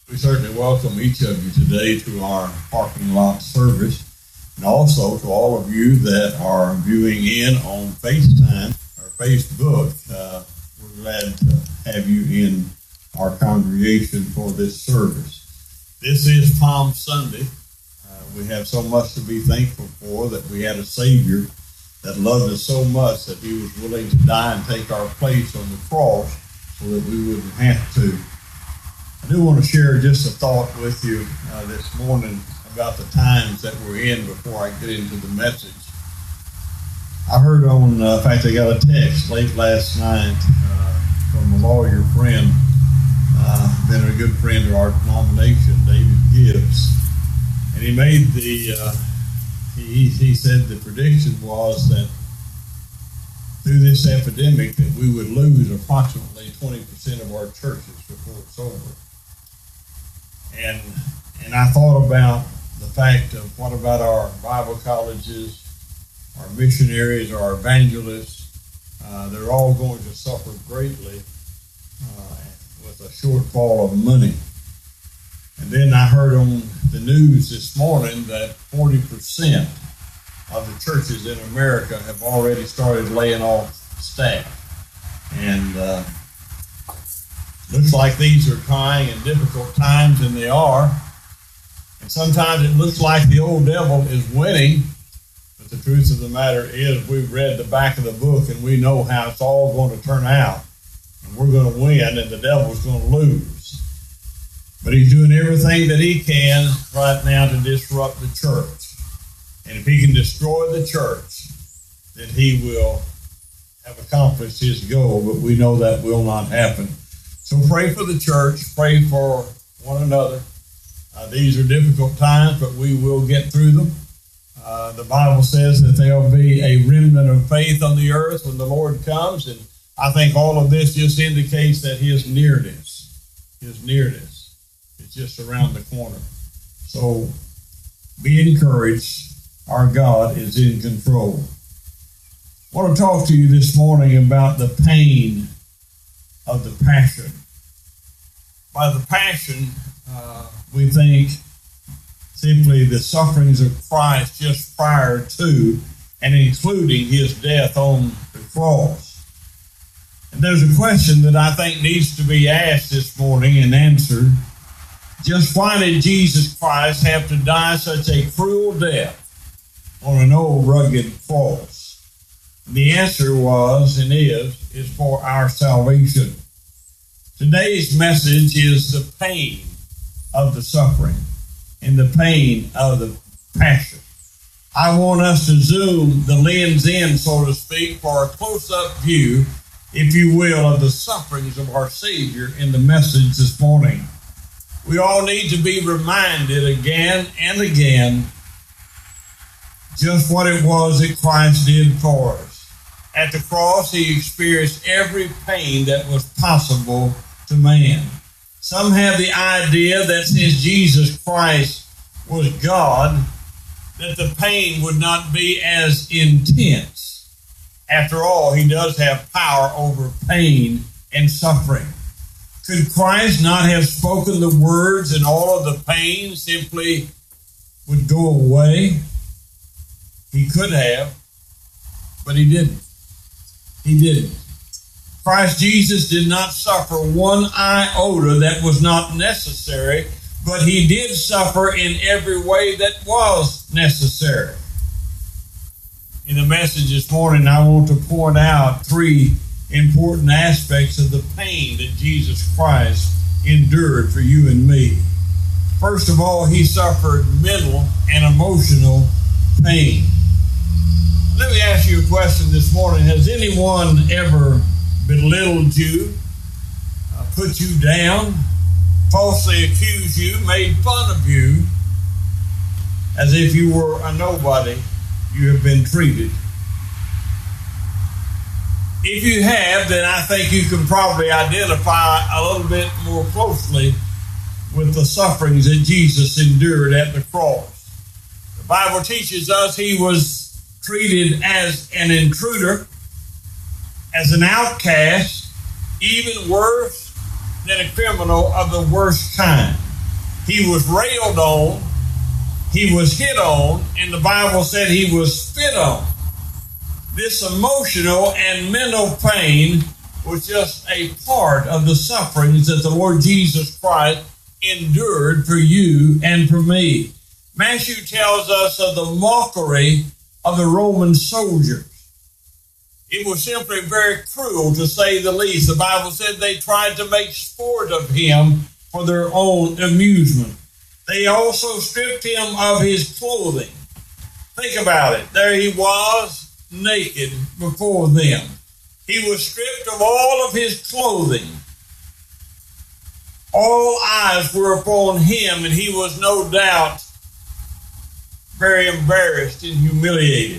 We certainly welcome each of you today to our parking lot service, and also to all of you that are viewing in on FaceTime or Facebook. We're glad to have you in our congregation for this service. This is Palm Sunday. We have so much to be thankful for, that we had a Savior that loved us so much that he was willing to die and take our place on the cross so that we wouldn't have to. I do want to share just a thought with you this morning about the times that we're in before I get into the message. I heard in fact, I got a text late last night from a lawyer friend, been a good friend of our denomination, David Gibbs, and he made he said the prediction was that through this epidemic that we would lose approximately 20% of our churches before it's over. And I thought about the fact of what about our Bible colleges, our missionaries, our evangelists. They're all going to suffer greatly with a shortfall of money. And then I heard on the news this morning that 40% of the churches in America have already started laying off staff. And looks like these are trying and difficult times, and they are. And sometimes it looks like the old devil is winning, but the truth of the matter is we've read the back of the book and we know how it's all going to turn out. And we're going to win and the devil's going to lose. But he's doing everything that he can right now to disrupt the church. And if he can destroy the church, then he will have accomplished his goal, but we know that will not happen. So pray for the church, pray for one another. These are difficult times, but we will get through them. The Bible says that there will be a remnant of faith on the earth when the Lord comes, and I think all of this just indicates that his nearness is just around the corner. So be encouraged. Our God is in control. I want to talk to you this morning about the pain of the passion. By the passion, we think simply the sufferings of Christ just prior to and including his death on the cross. And there's a question that I think needs to be asked this morning and answered. Just why did Jesus Christ have to die such a cruel death on an old rugged cross? The answer was and is for our salvation. Today's message is the pain of the suffering and the pain of the passion. I want us to zoom the lens in, so to speak, for a close-up view, if you will, of the sufferings of our Savior in the message this morning. We all need to be reminded again and again just what it was that Christ did for us. At the cross, he experienced every pain that was possible to man. Some have the idea that since Jesus Christ was God, that the pain would not be as intense. After all, he does have power over pain and suffering. Could Christ not have spoken the words and all of the pain simply would go away? He could have, but he didn't. He didn't. Christ Jesus did not suffer one iota that was not necessary, but he did suffer in every way that was necessary. In the message this morning, I want to point out three important aspects of the pain that Jesus Christ endured for you and me. First of all, he suffered mental and emotional pain. Let me ask you a question this morning. Has anyone ever belittled you, put you down, falsely accused you, made fun of you, as if you were a nobody? You have been treated. If you have, then I think you can probably identify a little bit more closely with the sufferings that Jesus endured at the cross. The Bible teaches us he was treated as an intruder, as an outcast, even worse than a criminal of the worst kind. He was railed on, he was hit on, and the Bible said he was spit on. This emotional and mental pain was just a part of the sufferings that the Lord Jesus Christ endured for you and for me. Matthew tells us of the mockery of the Roman soldiers. It was simply very cruel, to say the least. The Bible said they tried to make sport of him for their own amusement. They also stripped him of his clothing. Think about it. There he was, naked before them. He was stripped of all of his clothing. All eyes were upon him, and he was no doubt very embarrassed and humiliated.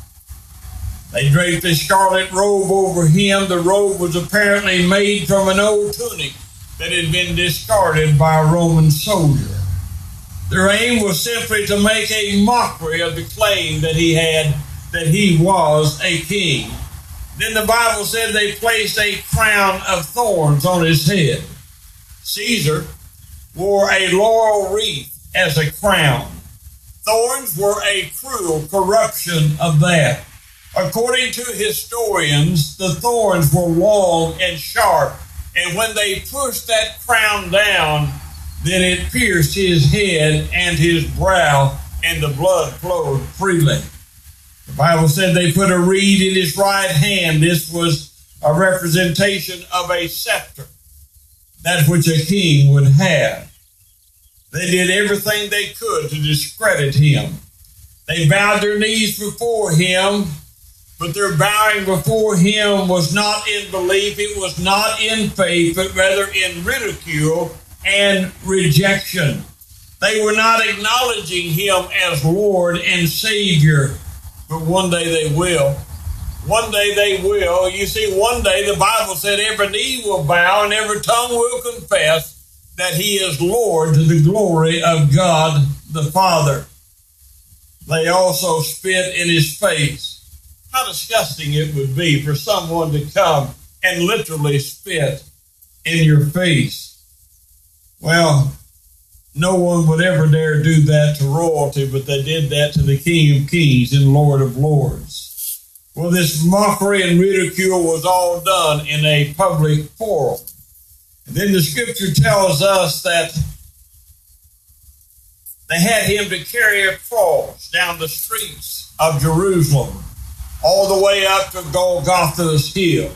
They draped a scarlet robe over him. The robe was apparently made from an old tunic that had been discarded by a Roman soldier. Their aim was simply to make a mockery of the claim that he had, that he was a king. Then the Bible said they placed a crown of thorns on his head. Caesar wore a laurel wreath as a crown. Thorns were a cruel corruption of that. According to historians, the thorns were long and sharp, and when they pushed that crown down, then it pierced his head and his brow, and the blood flowed freely. The Bible said they put a reed in his right hand. This was a representation of a scepter, that which a king would have. They did everything they could to discredit him. They bowed their knees before him, but their bowing before him was not in belief, it was not in faith, but rather in ridicule and rejection. They were not acknowledging him as Lord and Savior, but one day they will. One day they will. You see, one day the Bible said every knee will bow and every tongue will confess that he is Lord, to the glory of God the Father. They also spit in his face. How disgusting it would be for someone to come and literally spit in your face. Well, no one would ever dare do that to royalty, but they did that to the King of Kings and Lord of Lords. Well, this mockery and ridicule was all done in a public forum. And then the scripture tells us that they had him to carry a cross down the streets of Jerusalem, all the way up to Golgotha's hill.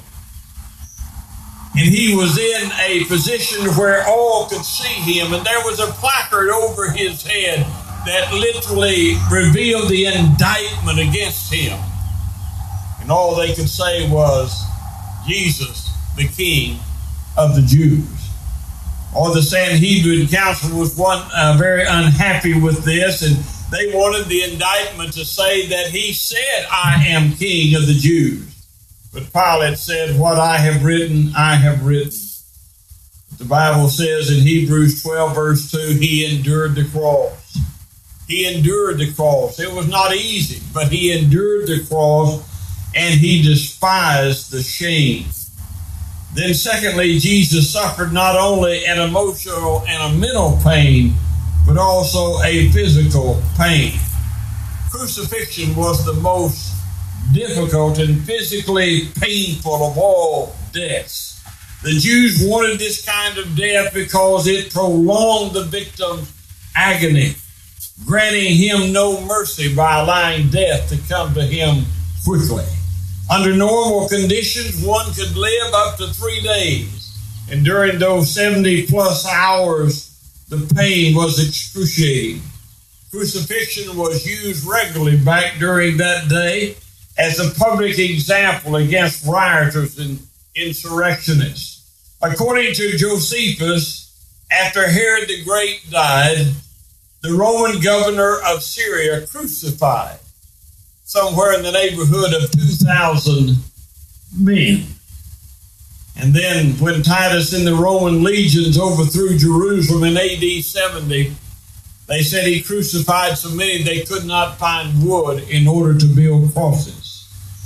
And he was in a position where all could see him, and there was a placard over his head that literally revealed the indictment against him. And all they could say was, Jesus, the King of the Jews. Or the Sanhedrin council was very unhappy with this, and they wanted the indictment to say that he said, I am King of the Jews. But Pilate said, what I have written, I have written. The Bible says in Hebrews 12, verse 2, he endured the cross. He endured the cross. It was not easy, but he endured the cross, and he despised the shame. Then secondly, Jesus suffered not only an emotional and a mental pain, but also a physical pain. Crucifixion was the most difficult and physically painful of all deaths. The Jews wanted this kind of death because it prolonged the victim's agony, granting him no mercy by allowing death to come to him quickly. Under normal conditions, one could live up to 3 days, and during those 70 plus hours, the pain was excruciating. Crucifixion was used regularly back during that day as a public example against rioters and insurrectionists. According to Josephus, after Herod the Great died, the Roman governor of Syria crucified somewhere in the neighborhood of 2,000 men. And then when Titus and the Roman legions overthrew Jerusalem in AD 70, they said he crucified so many they could not find wood in order to build crosses.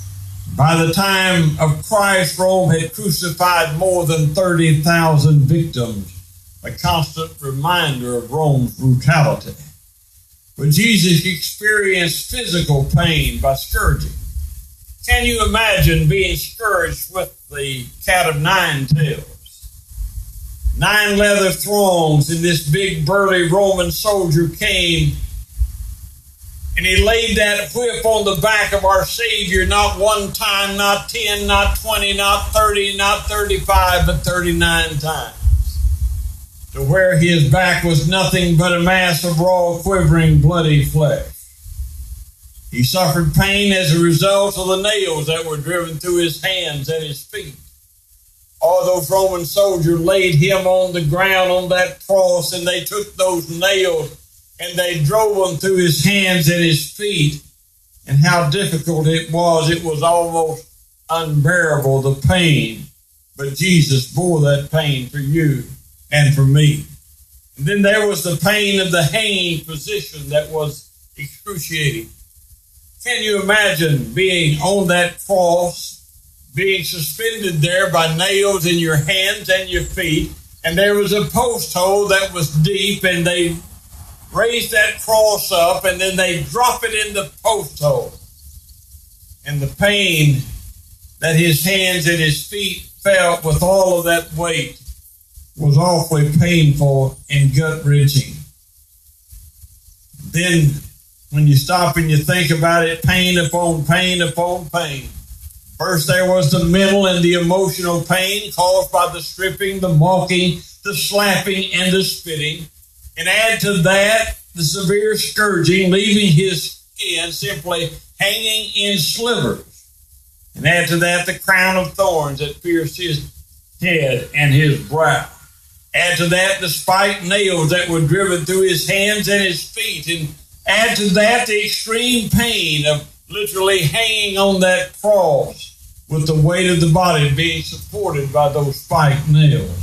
By the time of Christ, Rome had crucified more than 30,000 victims a constant reminder of Rome's brutality. But Jesus experienced physical pain by scourging. Can you imagine being scourged with the cat of nine tails? 9 leather thongs, and this big burly Roman soldier came and he laid that whip on the back of our Savior, not one time, not 10, not 20, not 30, not 35, but 39 times, to where his back was nothing but a mass of raw, quivering, bloody flesh. He suffered pain as a result of the nails that were driven through his hands and his feet. All those Roman soldiers laid him on the ground on that cross, and they took those nails and they drove them through his hands and his feet. And how difficult it was almost unbearable, the pain. But Jesus bore that pain for you and for me. And then there was the pain of the hanging position that was excruciating. Can you imagine being on that cross, being suspended there by nails in your hands and your feet, and there was a post hole that was deep, and they raised that cross up, and then they drop it in the post hole. And the pain that his hands and his feet felt with all of that weight was awfully painful and gut-wrenching. Then, when you stop and you think about it, pain upon pain upon pain. First, there was the mental and the emotional pain caused by the stripping, the mocking, the slapping, and the spitting. And add to that the severe scourging, leaving his skin simply hanging in slivers. And add to that the crown of thorns that pierced his head and his brow. Add to that the spiked nails that were driven through his hands and his feet. And add to that the extreme pain of literally hanging on that cross with the weight of the body being supported by those spiked nails.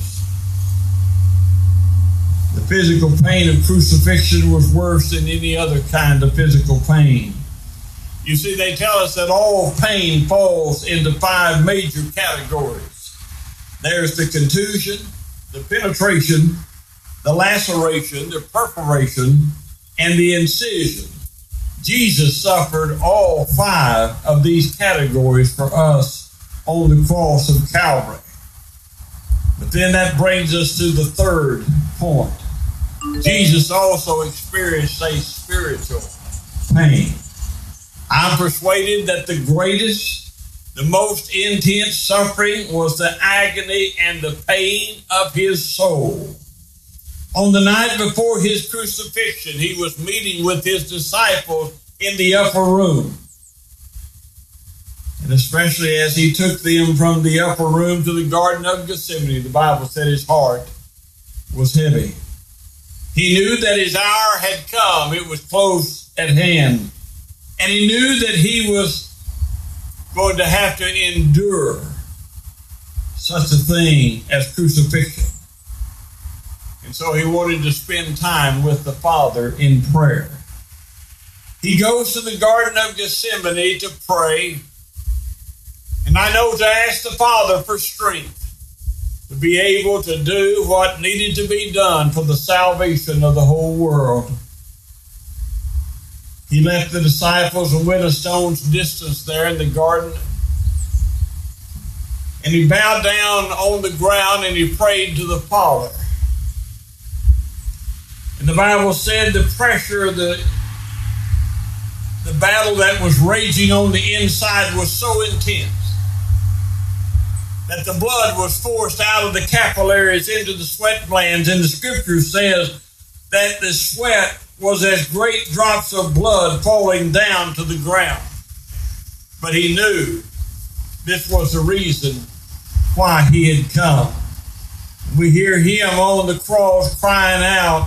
The physical pain of crucifixion was worse than any other kind of physical pain. You see, they tell us that all pain falls into 5 major categories. There's the contusion, the penetration, the laceration, the perforation, and the incision. Jesus suffered all 5 of these categories for us on the cross of Calvary. But then that brings us to the third point. Jesus also experienced a spiritual pain. I'm persuaded that the greatest, the most intense suffering was the agony and the pain of his soul. On the night before his crucifixion, he was meeting with his disciples in the upper room. And especially as he took them from the upper room to the Garden of Gethsemane, the Bible said his heart was heavy. He knew that his hour had come. It was close at hand. And he knew that he was going to have to endure such a thing as crucifixion. And so he wanted to spend time with the Father in prayer. He goes to the Garden of Gethsemane to pray. And I know to ask the Father for strength to be able to do what needed to be done for the salvation of the whole world. He left the disciples and went a stone's distance there in the garden. And he bowed down on the ground and he prayed to the Father. And the Bible said the pressure, the battle that was raging on the inside was so intense that the blood was forced out of the capillaries into the sweat glands. And the scripture says that the sweat was as great drops of blood falling down to the ground. But he knew this was the reason why he had come. We hear him on the cross crying out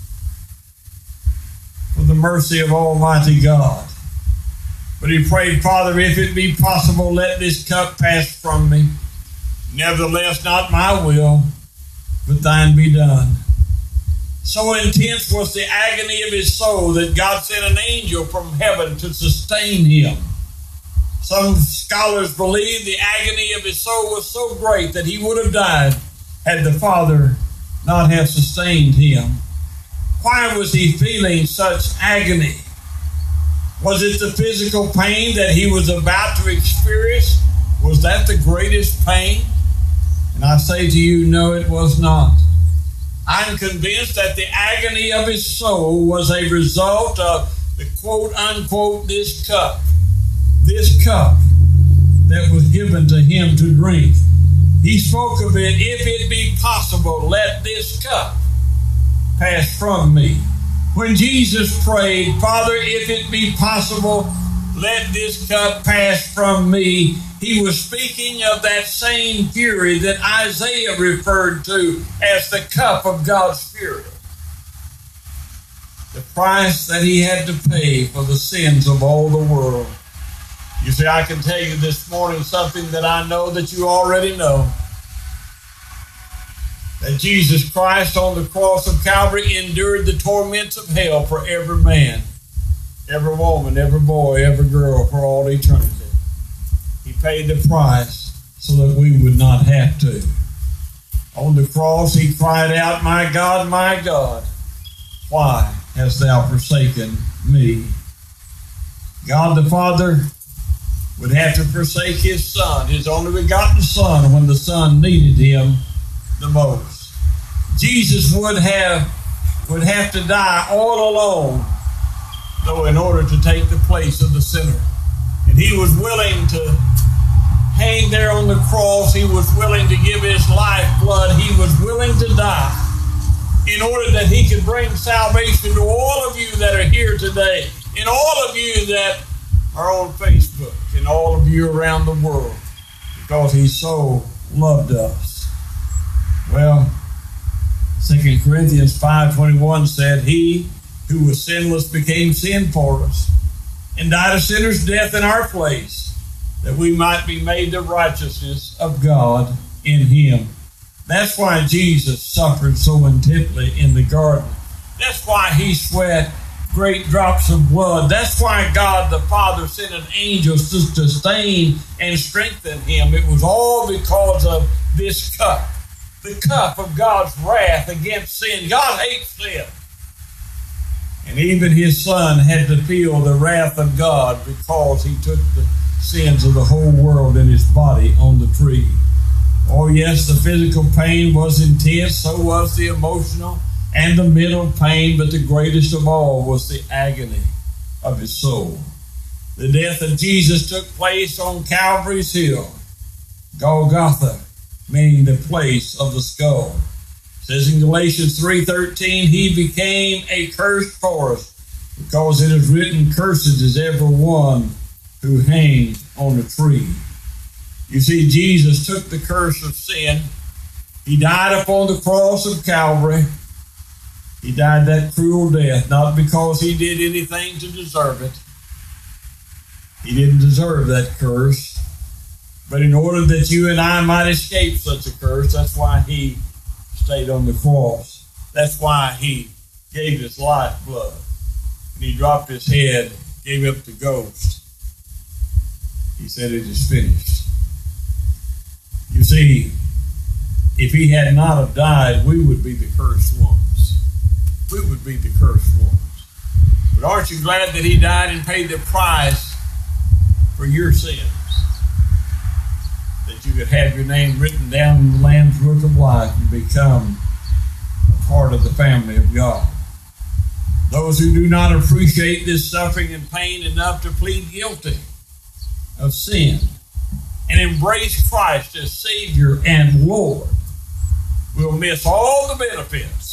for the mercy of Almighty God. But he prayed, Father, if it be possible, let this cup pass from me. Nevertheless, not my will, but thine be done. So intense was the agony of his soul that God sent an angel from heaven to sustain him. Some scholars believe the agony of his soul was so great that he would have died had the Father not have sustained him? Why was he feeling such agony? Was it the physical pain that he was about to experience? Was that the greatest pain? And I say to you, no, it was not. I'm convinced that the agony of his soul was a result of the quote unquote this cup that was given to him to drink. He spoke of it, if it be possible, let this cup pass from me. When Jesus prayed, Father, if it be possible, let this cup pass from me, he was speaking of that same fury that Isaiah referred to as the cup of God's fury. The price that he had to pay for the sins of all the world. You see, I can tell you this morning something that I know that you already know. That Jesus Christ on the cross of Calvary endured the torments of hell for every man, every woman, every boy, every girl for all eternity. He paid the price so that we would not have to. On the cross, he cried out, my God, why hast thou forsaken me? God the Father would have to forsake his Son, his only begotten Son, when the Son needed him the most. Jesus would have to die all alone, though, in order to take the place of the sinner. And he was willing to hang there on the cross. He was willing to give his lifeblood. He was willing to die in order that he could bring salvation to all of you that are here today, and all of you that are on Facebook, and all of you around the world, because he so loved us. Well, 2 Corinthians 5:21 said, he who was sinless became sin for us, and died a sinner's death in our place, that we might be made the righteousness of God in him. That's why Jesus suffered so intensely in the garden. That's why he sweat great drops of blood. That's why God the Father sent an angel to sustain and strengthen him. It was all because of this cup, the cup of God's wrath against sin. God hates sin. And even his Son had to feel the wrath of God because he took the sins of the whole world in his body on the tree. Oh yes, the physical pain was intense, so was the emotional and the mental pain, but the greatest of all was the agony of his soul. The death of Jesus took place on Calvary's hill, Golgotha, meaning the place of the skull. It says in Galatians 3:13, he became a curse for us, because it is written, cursed is every one who hangs on a tree. You see, Jesus took the curse of sin. He died upon the cross of Calvary. He died that cruel death, not because he did anything to deserve it. He didn't deserve that curse. But in order that you and I might escape such a curse, that's why he stayed on the cross. That's why he gave his lifeblood. And he dropped his head, gave up the ghost. He said, it is finished. You see, if he had not have died, we would be the cursed ones. We would be the cursed ones. But aren't you glad that he died and paid the price for your sins? That you could have your name written down in the Lamb's Book of Life and become a part of the family of God. Those who do not appreciate this suffering and pain enough to plead guilty of sin and embrace Christ as Savior and Lord will miss all the benefits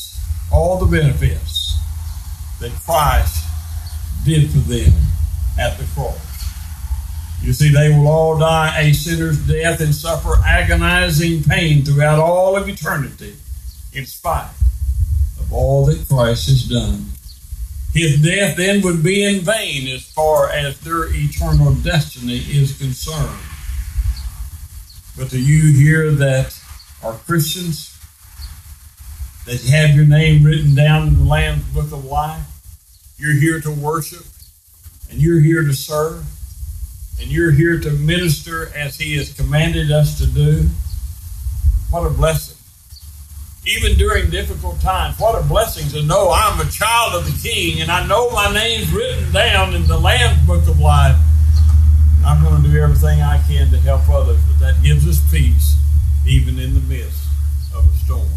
that Christ did for them at the cross. You see, they will all die a sinner's death and suffer agonizing pain throughout all of eternity in spite of all that Christ has done. His death then would be in vain as far as their eternal destiny is concerned. But to you here that are Christians, that have your name written down in the Lamb's Book of Life, you're here to worship, and you're here to serve, and you're here to minister as he has commanded us to do. What a blessing. even during difficult times. What a blessing to know I'm a child of the King, and I know my name's written down in the Lamb's Book of Life. I'm going to do everything I can to help others, but that gives us peace even in the midst of a storm.